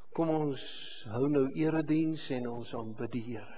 Kom ons hou nou erediens en ons aanbid die Here.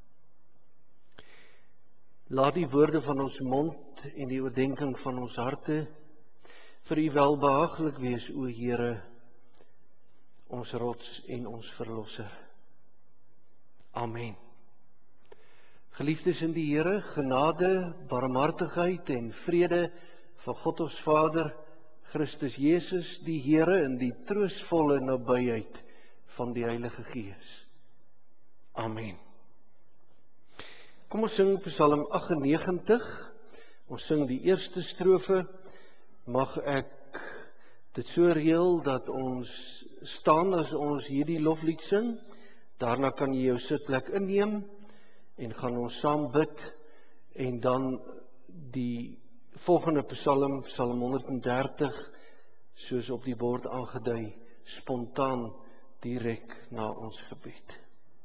Laat die woorde van ons mond en die oordeenking van ons harte vir U welbehaaglik wees, o Here, ons rots en ons verlosser. Amen. Geliefdes in die Here, genade, barmhartigheid en vrede van God ons Vader, Christus Jesus, die Here, in die troostvolle nabyheid van die Heilige Gees. Amen. Kom ons sing Psalm 98. Ons sing die eerste strofe. Mag ek dit so reël dat ons staan as ons hierdie loflied sing. Daarna kan jy jou sitplek inneem en gaan ons saam bid en dan die volgende Psalm, Psalm 130, soos op die bord aangedui, spontaan direk na ons gebed.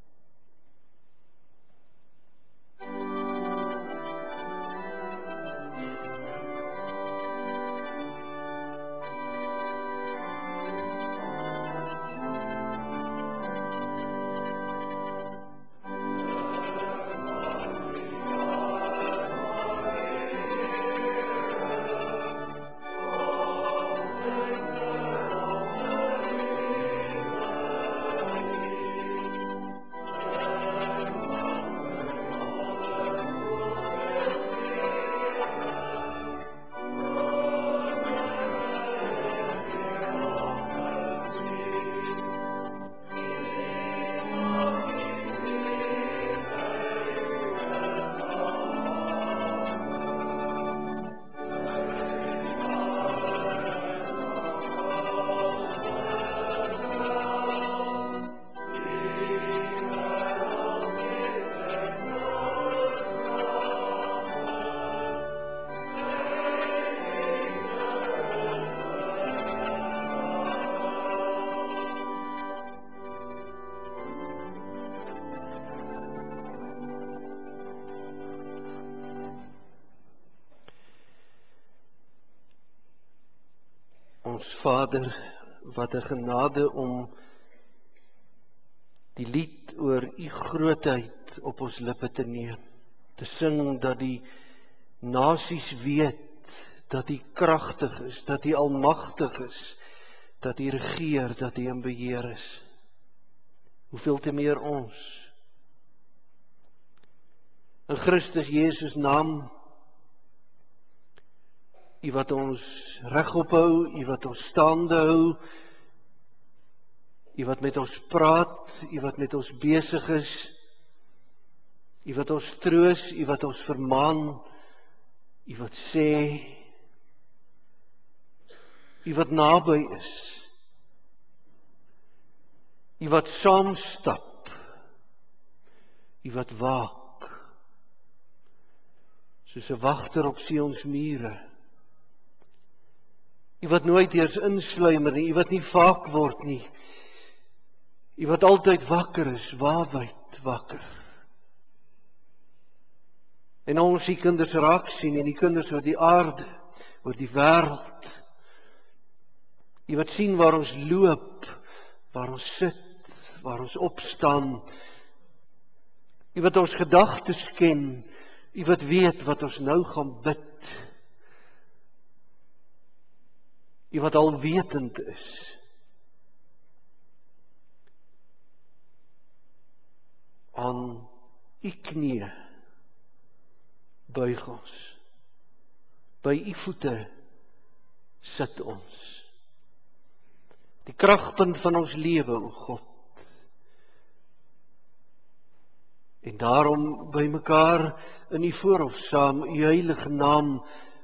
Ons Vader, wat 'n genade om die lied oor U grootheid op ons lippe te neem. Te sing dat die nasies weet dat U kragtig is, dat U almagtig is, dat U regeer, dat U in beheer is. Hoeveel te meer ons. In Christus Jesus naam, U wat ons regop hou, U wat ons staande hou, U wat met ons praat, U wat met ons besig is, U wat ons troos, U wat ons vermaan, U wat sê, U wat naby is, U wat saamstap, U wat waak, soos 'n wagter op Sions mure, U wat nooit eers insluimer nie, U wat nie vaak word nie, U wat altyd wakker is, waawyd wakker. En ons die kinders raak sien, en die kinders oor die aarde, oor die wêreld. U wat sien waar ons loop, waar ons sit, waar ons opstaan. U wat ons gedagtes ken, U wat weet wat ons nou gaan bid. U wat alwetend is. Aan U knieë buig ons. By U voete sit ons. Die kragpunt van ons lewe, o God. En daarom by mekaar in U voorhof saam, U heilige naam,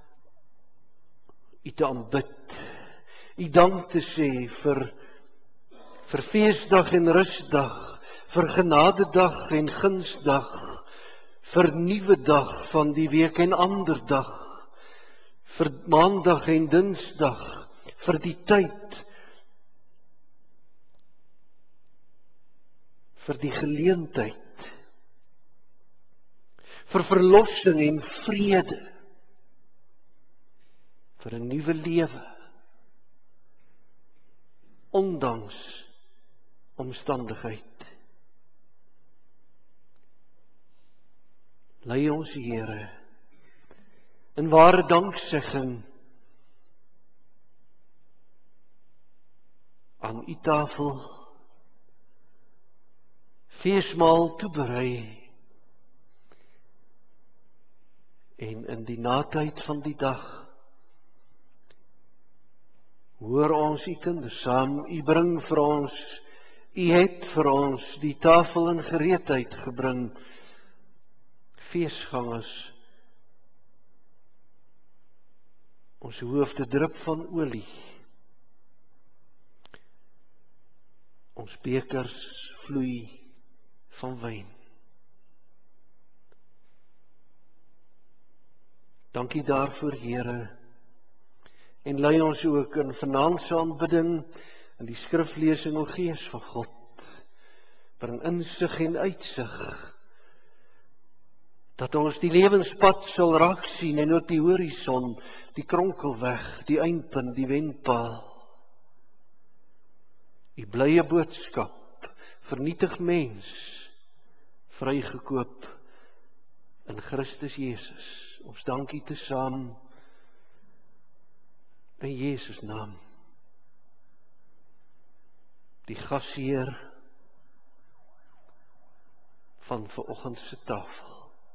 U te aanbid. U dank te sê vir feesdag en rusdag, vir genadedag en gunsdag, vir nuwe dag van die week en ander dag, vir maandag en dinsdag, vir die tyd, vir die geleentheid, vir verlossing en vrede, vir 'n nuwe lewe, ondanks omstandigheid. Lei ons, Here, in ware danksegging aan U tafel, feesmaal toeberei, en in die natyd van die dag hoor ons U kinders saam. U bring vir ons, U het vir ons die tafel in gereedheid gebring. Feesgangers, ons hoofde drup van olie, ons bekers vloei van wyn. Dankie daarvoor, Here, en lei ons ook in vanaand se aanbidding, in die skriflesing, o Gees van God, bring insig en uitsig, dat ons die lewenspad sal raak sien, en ook die horison, die kronkelweg, die eindpunt, die wenpaal. Die blye boodskap, vernietig mens, vrygekoop in Christus Jesus. Ons dank U tesaam in Jesus naam. Die gasheer van vanoggend se tafel.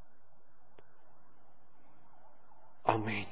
Amen.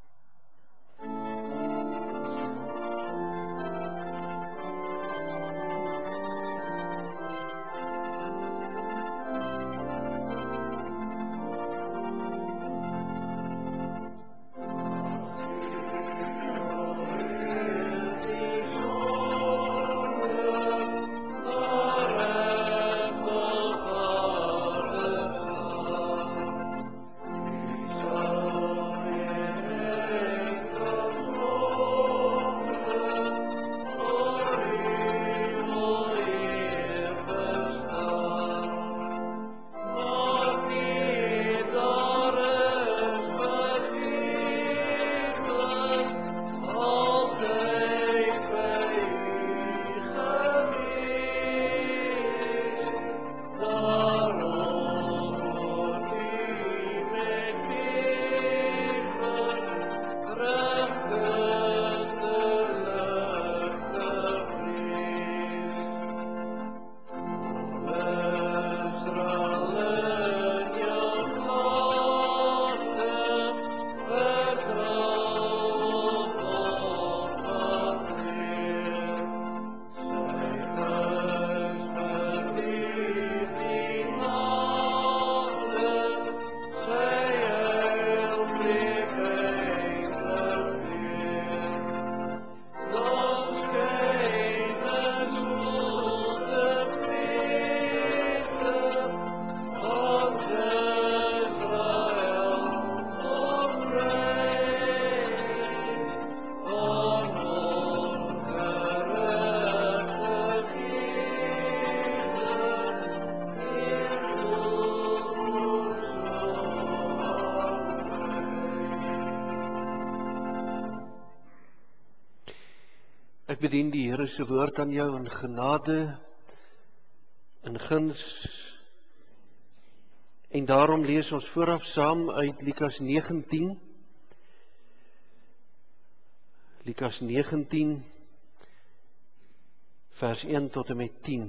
Ek bedien die Here se woord aan jou in genade, in guns, en daarom lees ons vooraf saam uit Lukas 19. Lukas 19, vers 1 tot en met 10.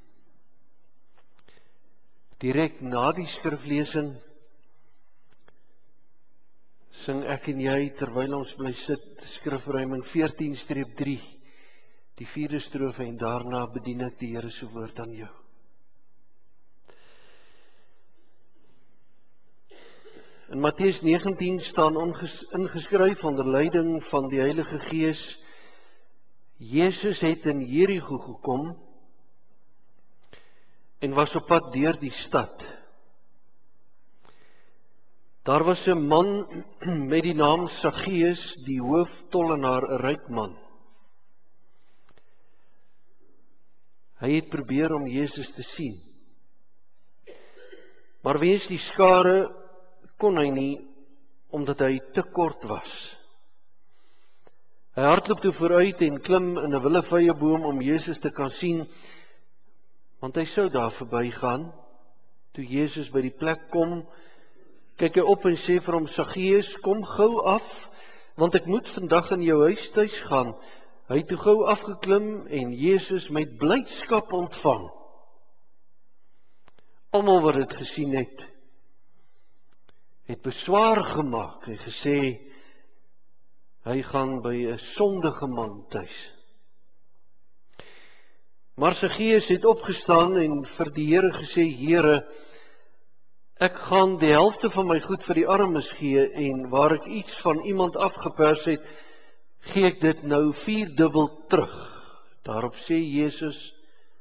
Direk na die skriflesing sing ek en jy, terwyl ons bly sit, skrifruiming 14-3, die 4de strofe, en daarna bedien ek die Here se woord aan jou. In Matteus 19 staan ingeskryf onder leiding van die Heilige Gees: Jesus het in Jerigo gekom en was op pad deur die stad. Daar was 'n man met die naam Saggeus, die hooftollenaar, 'n ryk man. Hy het probeer om Jesus te sien, maar weens die skare kon hy nie, omdat hy te kort was. Hy hardloop toe vooruit en klim in 'n willevye boom om Jesus te kan sien, Want hy sou daar verbygaan. Toe Jesus by die plek kom, kyk hy op en sê vir hom, Saggeus, kom gou af, want ek moet vandag in jou huis tuis gaan. Hy het toe gou afgeklim en Jesus met blydskap ontvang. Almal wat dit gesien het beswaar gemaak en gesê, hy gaan by 'n sondige man tuis. Maar Saggeus het opgestaan en vir die Here gesê, Here, ek gaan die helfte van my goed vir die armes gee en waar ek iets van iemand afgepers het, gee ek dit nou 4-dubbel terug. Daarop sê Jesus,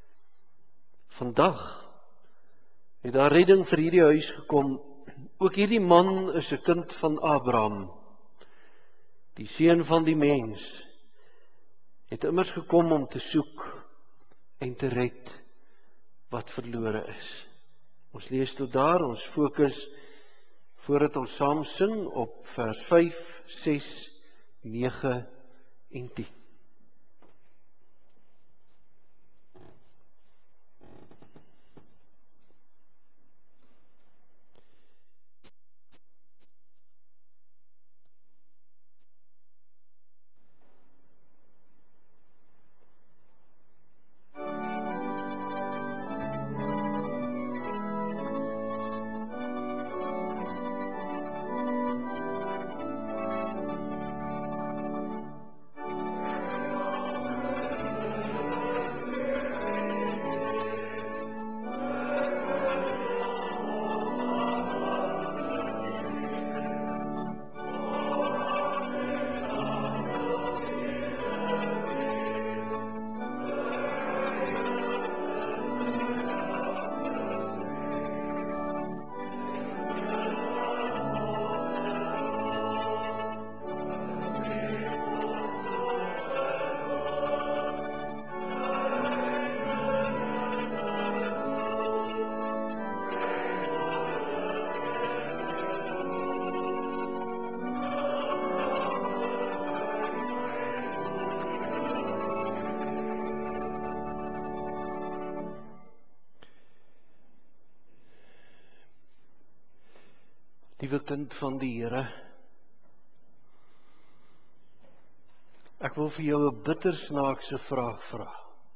vandag het daar redding vir hierdie huis gekom. Ook hierdie man is 'n kind van Abraham. Die seun van die mens het immers gekom om te soek en te red wat verlore is. Ons lees tot daar, ons fokus voordat ons saam sing op vers 5, 6, 9 en 10. Liewe kind van die Here, ek wil vir jou 'n bitter snaakse vraag vra.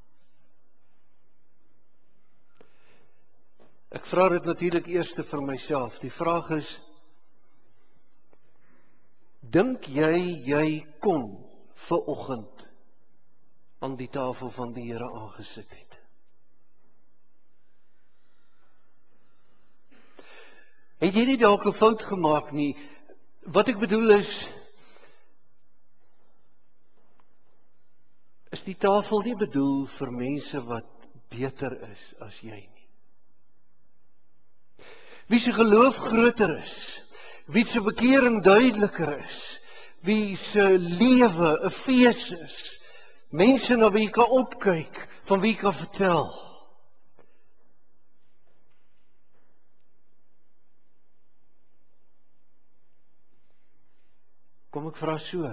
Ek vra dit natuurlik eers vir myself. Die vraag is, dink jy kon vanoggend aan die tafel van die Here aangesit het? Het jy nie dalk 'n fout gemaak nie? Wat ek bedoel is die tafel nie bedoel vir mense wat beter is as jy nie? Wie se geloof groter is? Wie se bekering duideliker is? Wie se lewe 'n fees is? Mense na wie jy kan opkyk, van wie jy kan vertel. Kom ek vra so.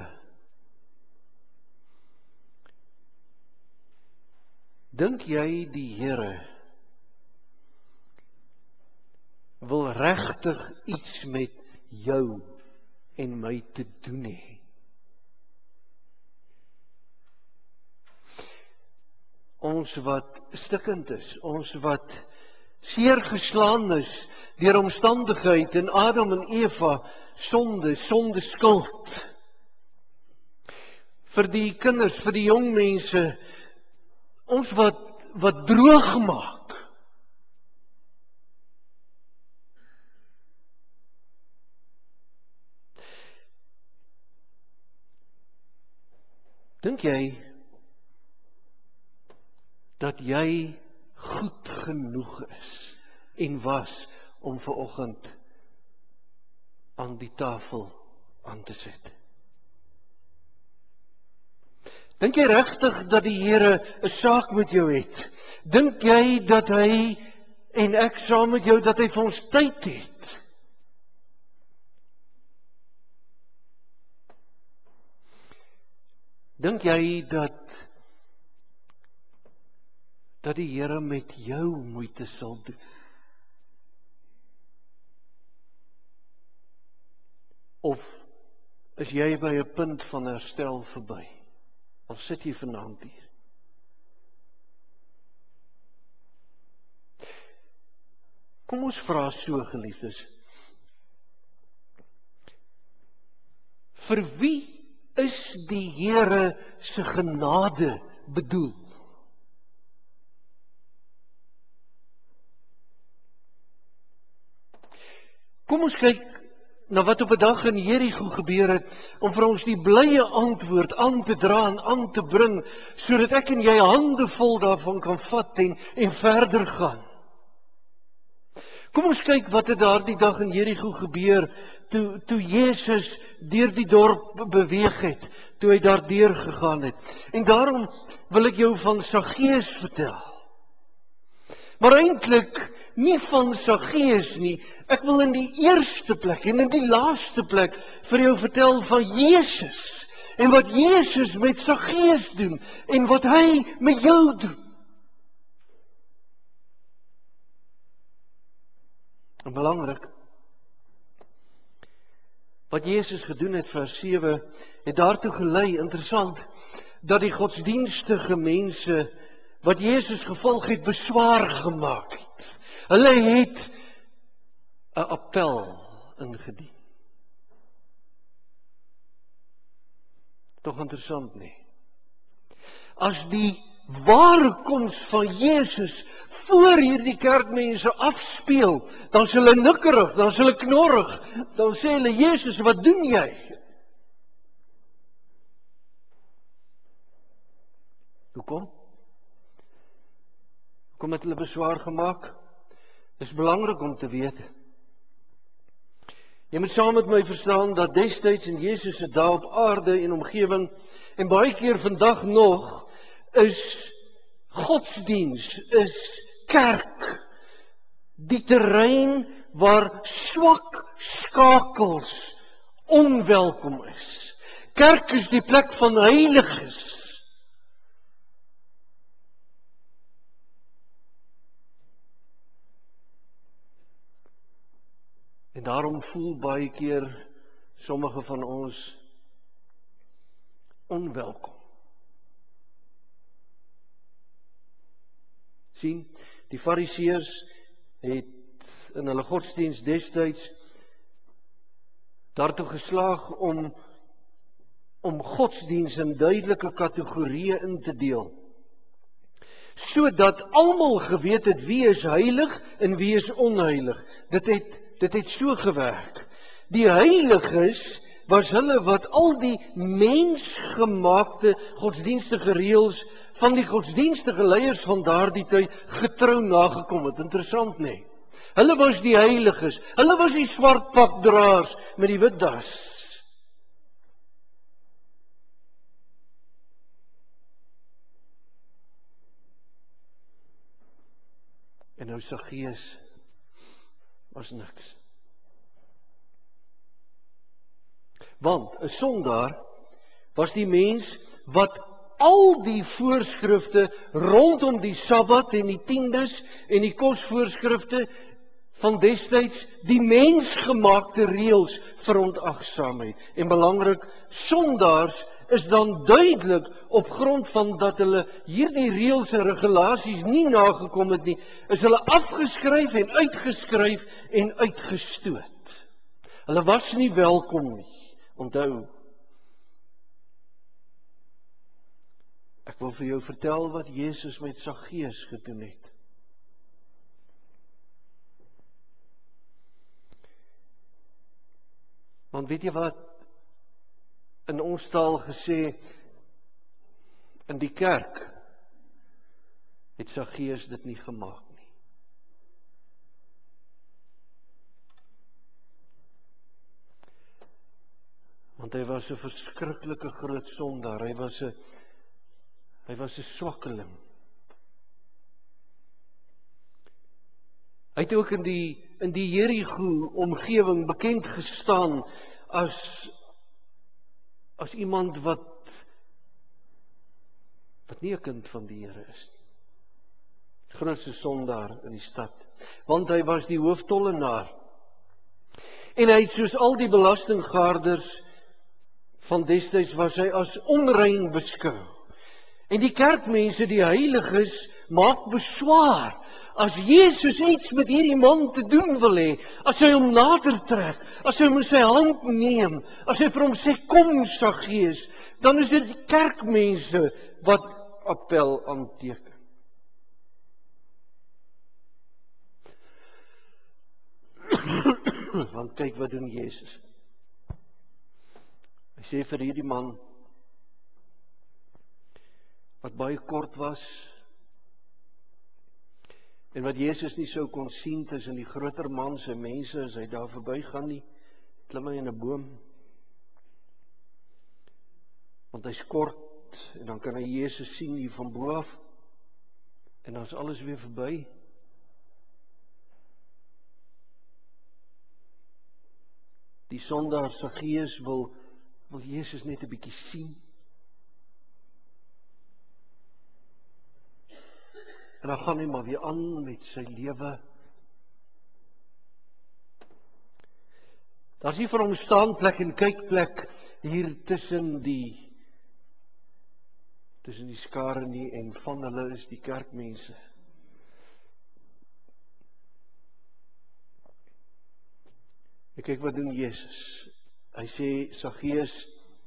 Dink jy die Here wil regtig iets met jou en my te doen hê? Ons wat stikkend is, ons wat seer geslaan is deur omstandigheid en Adam en Eva, sonde skuld. Vir die kinders, vir die jong mense, ons wat droog maak. Dink jy dat jy goed genoeg is en was om vanoggend aan die tafel aan te sit? Dink jy regtig dat die Here 'n saak met jou het? Dink jy dat hy en ek saam met jou dat hy vir ons tyd het? Dink jy dat dat die Here met jou moeite sal doen. Of is jy by 'n punt van herstel verby? Of sit jy vanaand hier? Kom ons vra so, geliefdes. Vir wie is die Here se genade bedoel? Kom ons kyk na wat op 'n dag in Jerigo gebeur het, om vir ons die blye antwoord aan te dra en aan te bring, sodat ek en jy hande vol daarvan kan vat en verder gaan. Kom ons kyk wat het daardie dag in Jerigo gebeur, toe Jezus deur die dorp beweeg het, toe hy daardeur gegaan het. En daarom wil ek jou van Saggeus vertel. Maar eintlik nie van Saggeus nie. Ek wil in die eerste plek en in die laaste plek vir jou vertel van Jezus. En wat Jezus met Saggeus doen en wat hy met jou doen. En belangrik, wat Jezus gedoen het, vers 7, het daartoe gelei, interessant, dat die godsdienstige mense wat Jezus gevolg het, beswaar gemaak het. Hulle het 'n appel ingedien. Tog interessant, nie? As die ware koms van Jezus voor hierdie kerkmense afspeel, dan is hulle nikkerig, dan is hulle knorrig, dan sê hulle, Jezus, wat doen jy? Hoekom? Hoekom het hulle beswaar gemaak? Dis belangrik om te weet. Jy moet saam met my verstaan dat destyds in Jezus se dae op aarde en omgewing, en baie keer vandag nog, is godsdiens, is kerk, die terrein waar swak skakels onwelkom is. Kerk is die plek van heiliges. En daarom voel baie keer sommige van ons onwelkom. Sien, die Fariseërs het in hulle godsdiens destyds daartoe geslaag om godsdiens in duidelike kategorieë in te deel, sodat almal geweet het wie is heilig en wie is onheilig. Dit het so gewerk. Die heiliges was hulle wat al die mensgemaakte godsdienstige reëls van die godsdienstige leiers van daardie tyd getrou nagekom het. Interessant, nee. Hulle was die heiliges. Hulle was die swart pakdraers met die wit das. En nou Saggeus was niks. Want 'n sondaar was die mens wat al die voorskrifte rondom die Sabbat en die tiendes en die kosvoorskrifte van destyds, die mensgemaakte reëls verontagsaam het. En belangrik, sondaars is dan duidelik op grond van dat hulle hierdie reëls en regulasies nie nagekom het nie, is hulle afgeskryf en uitgeskryf en uitgestoot. Hulle was nie welkom nie. Onthou, ek wil vir jou vertel wat Jezus met Saggeus gedoen het. Want weet jy wat in ons taal gesê, in die kerk het Saggeus dit nie gemaak nie. Want hy was 'n verskriklike groot sondaar, hy was 'n swakkeling. Hy het ook in die Jerigo omgewing bekend gestaan as iemand wat nie 'n kind van die Here is nie. grootste sondaar in die stad, want hy was die hooftollenaar. En hy het soos al die belastinggaarders van destyds was hy as onrein beskou. En die kerkmense, die heiliges, maak beswaar. As Jesus iets met hierdie man te doen wil hê, as hy hom nader trek, as hy hom in sy hand neem, as hy vir hom sê, kom Saggeus, dan is dit die kerkmense wat appel aanteken. Want kyk wat doen Jesus. Hy sê vir hierdie man, wat baie kort was, en wat Jesus nie sou kon sien tussen die groter mans en mense as hy daar verby gaan nie, klim hy in 'n boom. Want hy's kort en dan kan hy Jesus sien hier van bo af en dan is alles weer verby. Die sondaar Saggeus wil Jesus net 'n bietjie sien. En dan gaan hy maar weer aan met sy lewe. Daar's nie vir hom staanplek en kykplek hier tussen die skare nie, en van hulle is die kerkmense. En kyk wat doen Jesus. Hy sê, Saggeus,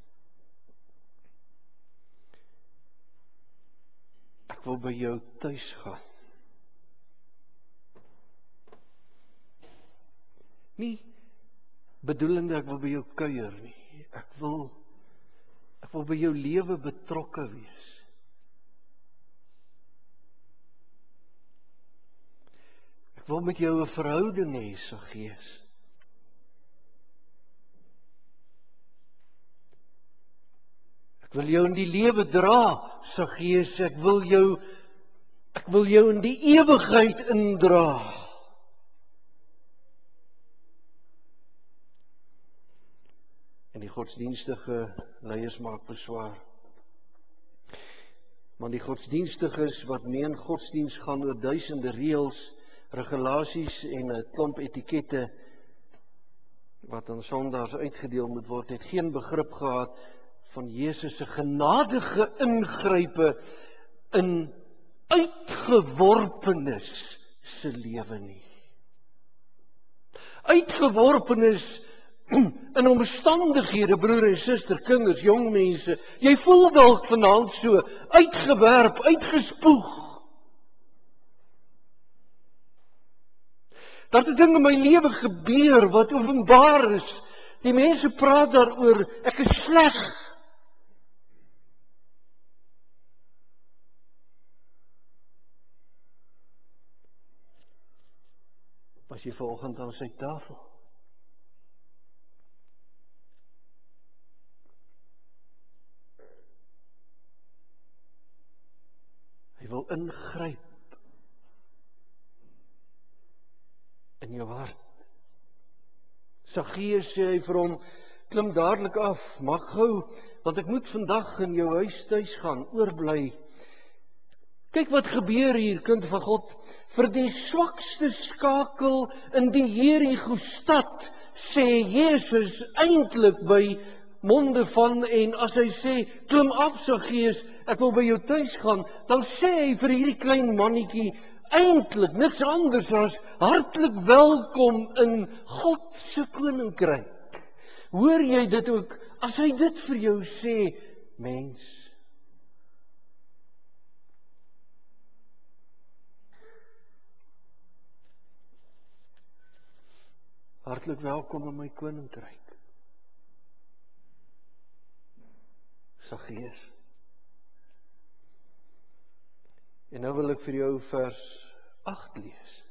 ek wil by jou tuis gaan. Nie bedoelende ek wil by jou kuier nie. Ek wil by jou lewe betrokke wees. Ek wil met jou 'n verhouding hê, Saggeus. Ek wil jou in die lewe dra, Saggeus. Ek wil jou in die ewigheid indra. En die godsdienstige leiers maak beswaar. Want die godsdienstiges wat meen godsdienst gaan oor duisende reëls, regulasies en 'n klomp etikette wat aan sondaars uitgedeel moet word, het geen begrip gehad van Jesus se genadige ingrype in uitgeworpenes se lewe nie. Uitgeworpenes in omstandighede, broer en suster, kinders, jong mense, jy voel dalk vanaand so uitgewerp, uitgespoeg. Dat 'n ding in my lewe gebeur wat openbaar is. Die mense praat daaroor, ek is sleg. Was jy vanoggend aan sy tafel? Hy wil ingryp in jou hart. Saggeus sê hy vir hom, klim dadelik af, maak gou, want ek moet vandag in jou huis tuis gaan, oorbly. Kyk wat gebeur hier, kind van God. Vir die swakste skakel in die Jerigo stad, sê Jesus eintlik by monde van, en as hy sê, klim af, Saggeus, ek wil by jou tuis gaan, dan sê hy vir hierdie klein mannetjie, eintlik niks anders as hartlik welkom in God se koninkryk. Hoor jy dit ook, as hy dit vir jou sê, mens? Hartlik welkom in my koninkryk. Saggeus. En nou wil ek vir jou vers 8 lees.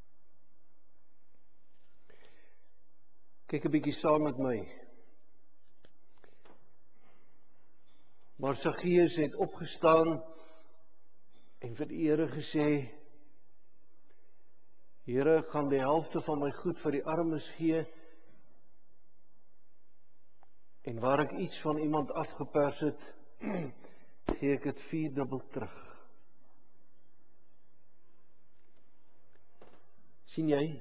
Kyk 'n bietjie saam met my. Maar Saggeus het opgestaan en vir die Here gesê, Here, ek gaan die helfte van my goed vir die armes gee, en waar ek iets van iemand afgepers het, gee ek dit 4-dubbel terug. sien jy?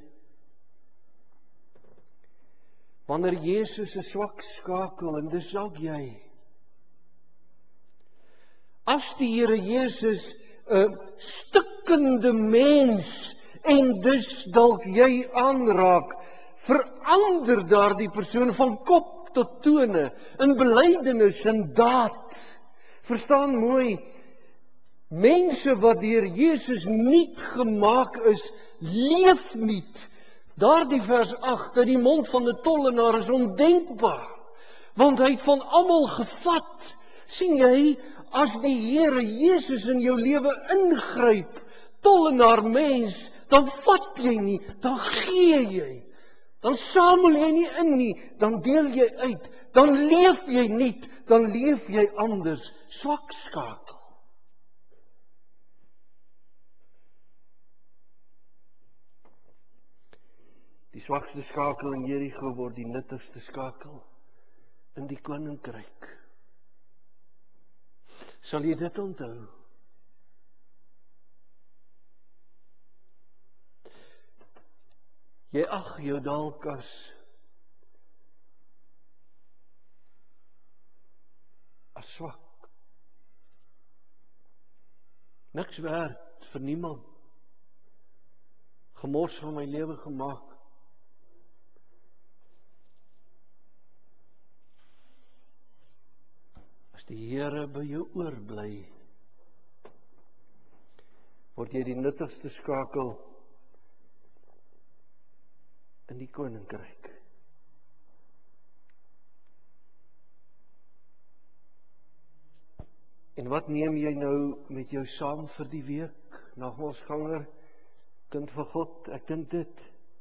Wanneer Jesus 'n swak skakel, en dis dalk jy. As die Here Jesus 'n stikkende mens, en dus dalk jy aanraak, verander daardie persoon van kop tot tone, in belydenis en daad. Verstaan mooi, mense wat deur Jesus nuut gemaak is, leef nuut. Daardie vers 8, uit die mond van 'n tollenaar is ondenkbaar, want hy het van almal gevat. Sien jy, as die Here Jesus in jou lewe ingryp, tollenaar mens, dan vat jy nie, dan gee jy. Dan samel jy nie in nie, dan deel jy uit, dan leef jy nie, dan leef jy anders, swak skakel. Die swakste skakel in Jerigo word die nuttigste skakel in die koninkryk. Sal jy dit onthou? Jy ag jou dalk as swak. Niks werd vir niemand. Gemors van my lewe gemaak. As die Here by jou oorbly, word jy die nuttigste skakel in die koninkryk. En wat neem jy nou met jou saam vir die week? Nagmaalsganger, kind van God, ek dink dit.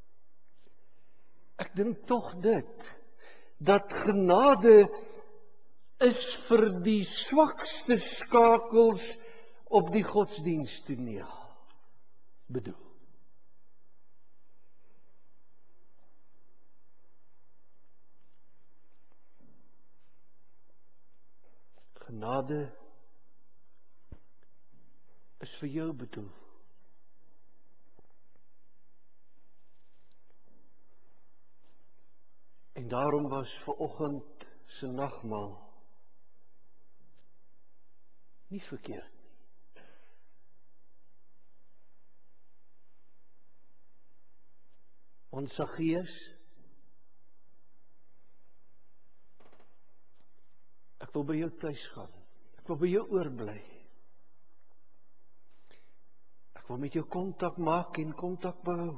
Ek dink tog dit, dat genade is vir die swakste skakels op die godsdiensttoneel bedoel. Genade is vir jou bedoel. En daarom was vanoggend se nagmaal nie verkeerd nie. Want Saggeus, ek wil by jou tuis gaan. Ek wil by jou oorbly. Ek wil met jou kontak maak en kontak behou.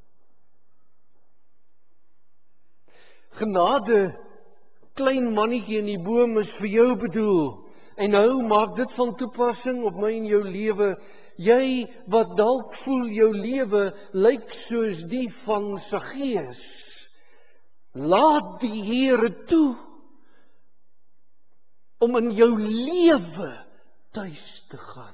Genade, klein mannetjie in die boom, is vir jou bedoel. En nou maak dit van toepassing op my en jou lewe. Jy wat dalk voel jou lewe lyk soos die van Saggeus. Laat die Here toe om in jou lewe tuis te gaan.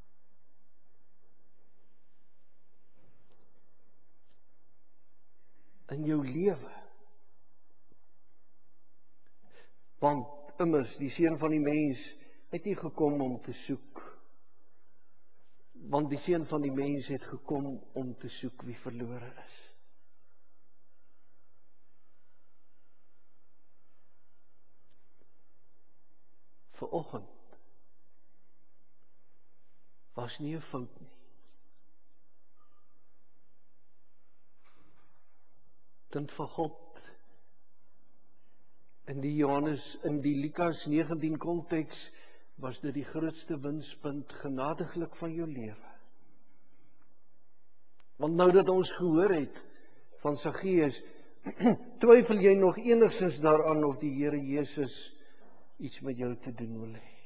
In jou lewe. Want immers die Seun van die mens het nie gekom om te soek. Want die Seun van die mens het gekom om te soek wie verlore is. Vanoggend was nie 'n fout nie. Kind van God, in die Lukas 19 konteks, was dit die grootste winspunt genadiglik van jou lewe. Want nou dat ons gehoor het van Saggeus, twyfel jy nog enigstens daaraan of die Here Jesus iets met jou te doen wil hê?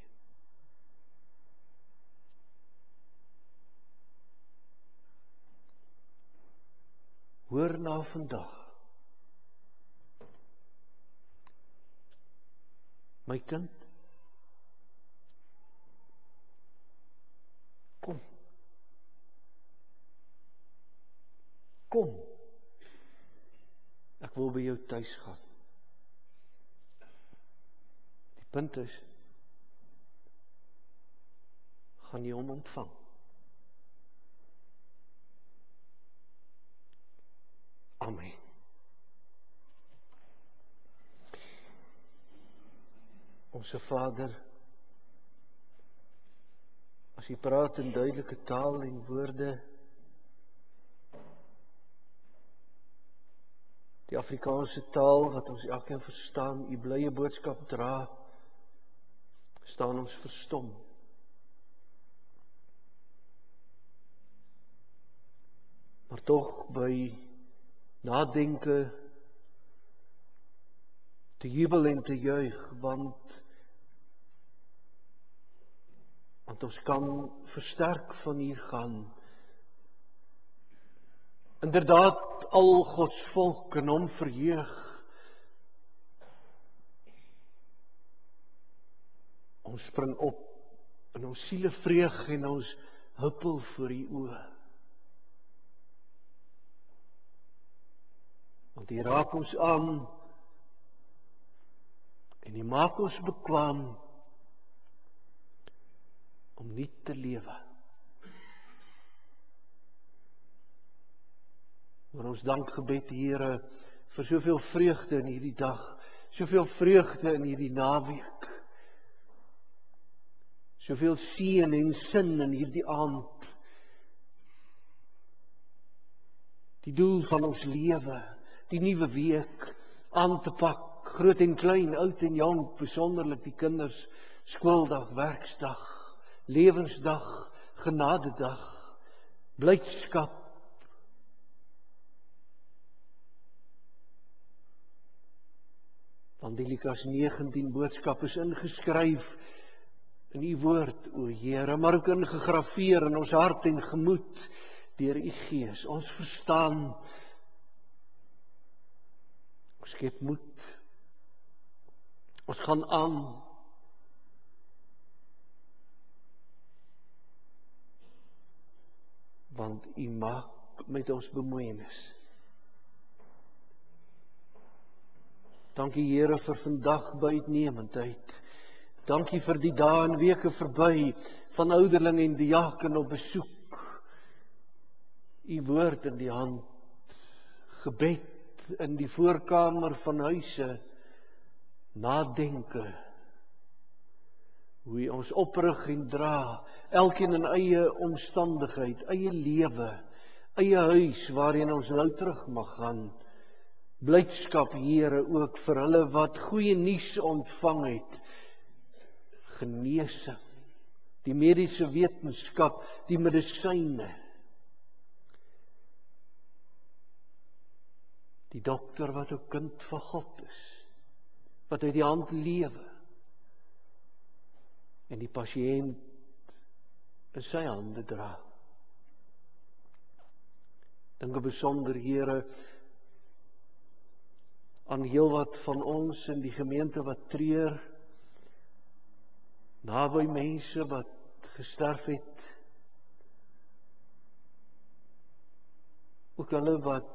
Hoor na vandag. My kind, kom. Kom. Ek wil by jou tuis gaan. Die punt is, gaan jy hom ontvang? Amen. Onse Vader, as U praat in duidelike taal en woorde, die Afrikaanse taal wat ons elkeen verstaan, U blye boodskap dra, staan ons verstom. Maar tog by nadenke te jubel en te juig, want ons kan versterk van hier gaan. Inderdaad, al Gods volk in hom verheug. Ons spring op in ons siele vreug en ons huppel voor U oë. Want U raak ons aan en U maak ons bekwaam om nie te lewe. Oor ons dankgebed, Here, vir soveel vreugde in hierdie dag, soveel vreugde in hierdie naweek, soveel seën en sin in hierdie aand. Die doel van ons lewe, die nuwe week aan te pak, groot en klein, oud en jong, besonderlik die kinders, skooldag, werksdag, lewensdag, genadedag, blydskap. Want die Lukas 19 boodskap is ingeskryf in U woord, o Here, maar ook ingegrafeer in ons hart en gemoed deur U Gees. Ons verstaan, ons skep moed, ons gaan aan. Want U maak met ons bemoeienis. Dankie Here vir vandag by uitnemendheid. Dankie vir die dae en weke verby van ouderling en diaken op besoek. U woord in die hand, gebed in die voorkamer van huise, nadenke, hoe U ons oprig en dra, elkeen in eie omstandigheid, eie lewe, eie huis waarin ons nou terug mag gaan. Blydskap, Here, ook vir hulle wat goeie nuus ontvang het. Genesing, die mediese wetenskap, die medisyne. Die dokter wat 'n kind van God is, wat uit die hand lewe. En die pasiënt in sy hande dra. Dink besonder, Here, aan heelwat van ons in die gemeente wat treur, naby mense wat gesterf het, ook hulle wat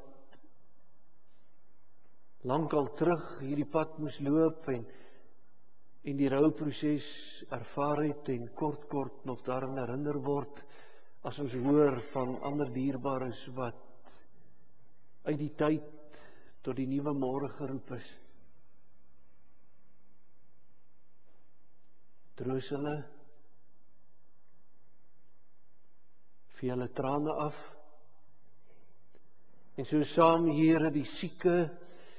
lankal terug hierdie pad moes loop en die rouproses ervaar het en kort nog daaraan herinner word as ons hoor van ander dierbares wat uit die tyd tot die nuwe môre geroep is. Troos hulle, vee hulle trane af, en so saam, Here, die sieke,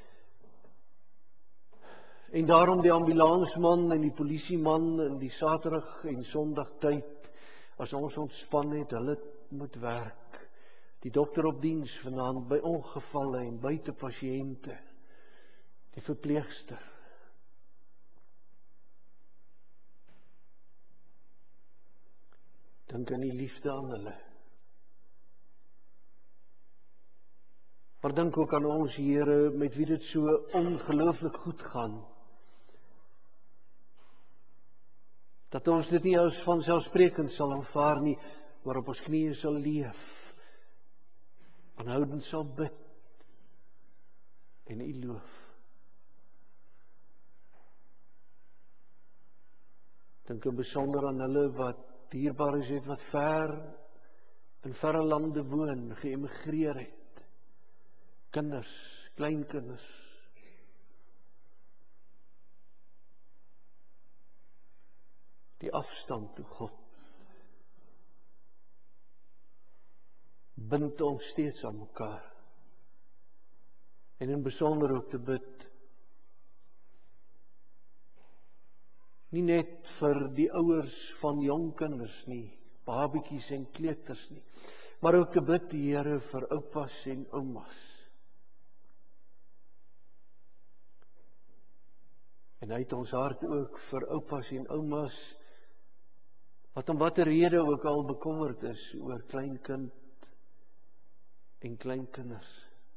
en daarom die ambulansman en die polisieman in die Saterdag en Sondag tyd, as ons ontspan het, hulle moet werk. Die dokter op diens vanaand by ongevalle en buite pasiënte, die verpleegster. Dink aan die liefde aan hulle. Maar dink ook aan ons, Here, met wie dit so ongelooflik goed gaan. Dat ons dit nie as vanselfsprekend sal aanvaar nie, maar op ons knieë sal leef. Aanhoudend sal bid en U loof. Dink besonder aan hulle wat dierbares het wat ver in verre lande woon, geëmigreer het. kinders, kleinkinders. Die afstand toe God bind ons steeds aan mekaar. En in besonder ook te bid, nie net vir die ouers van jong kinders nie, babetjies en kleuters nie, maar ook te bid, die Here, vir oupas en oumas. En uit ons hart ook vir oupas en oumas, wat om watter rede ook al bekommerd is oor kleinkind en kleinkinders.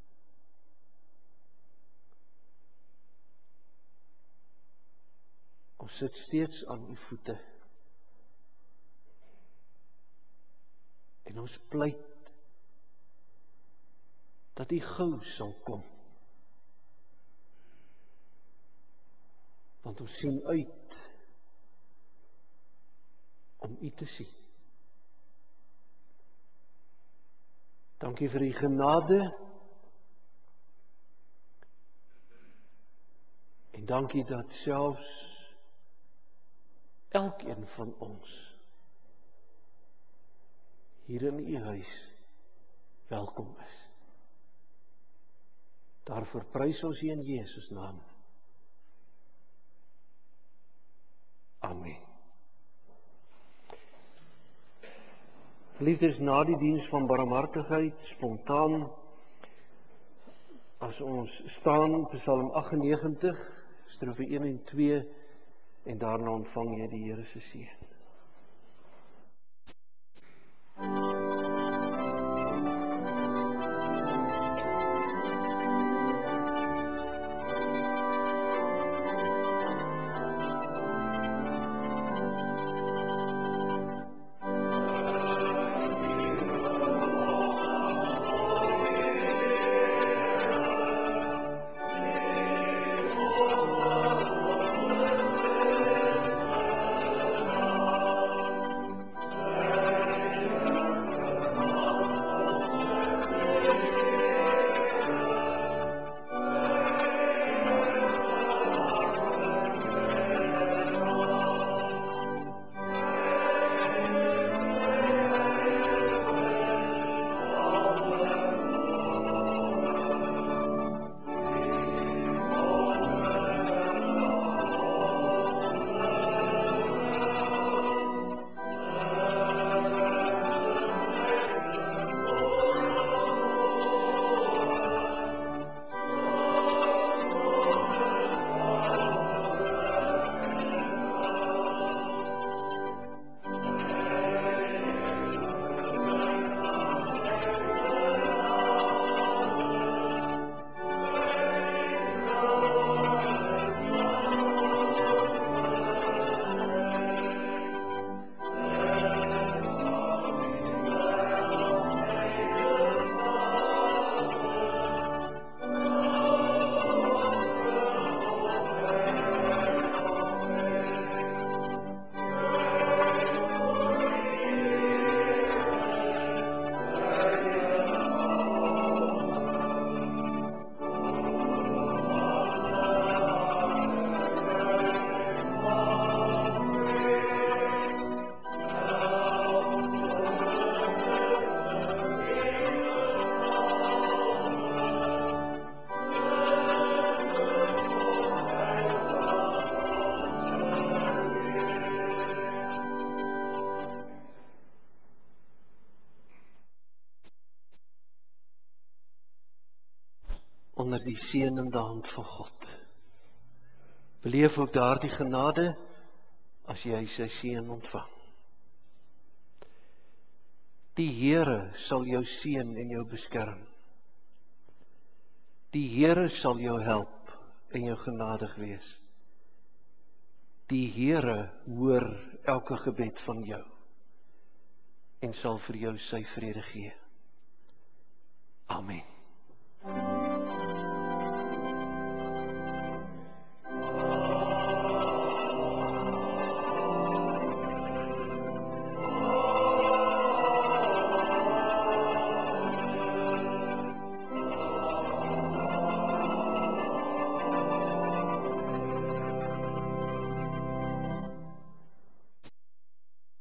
Ons sit steeds aan u voete. En ons pleit dat u gou sal kom. Want ons sien uit om u te sien. Dankie vir u genade. En dankie dat selfs elkeen van ons hier in u huis welkom is. Daarvoor prys ons u in Jesus naam. Amen. Liefdes, na die diens van barmhartigheid, spontaan, as ons staan, Psalm 98, strofe 1 en 2, en daarna ontvang jy die Here se seën. Onder die seënende hand van God. Beleef ook daardie genade as jy sy seën ontvang. Die Here sal jou seën en jou beskerm. Die Here sal jou help en jou genadig wees. Die Here hoor elke gebed van jou en sal vir jou sy vrede gee. Amen.